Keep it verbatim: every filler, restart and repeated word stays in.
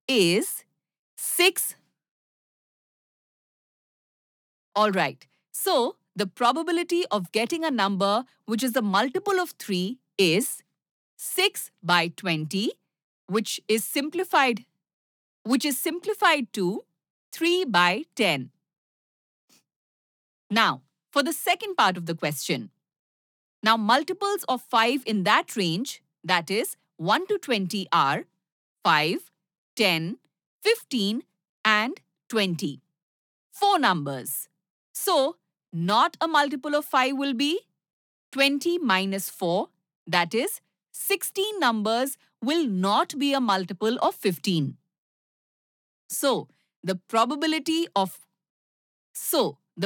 is six. All right. So, the probability of getting a number which is a multiple of three is six by twenty, which is simplified, which is simplified to three by ten. Now, for the second part of the question. Now, multiples of five in that range, that is one to twenty, are five, ten, fifteen, and twenty. Four numbers. So, not a multiple of five will be twenty minus four, that is sixteen numbers will not be a multiple of fifteen. So, the probability of so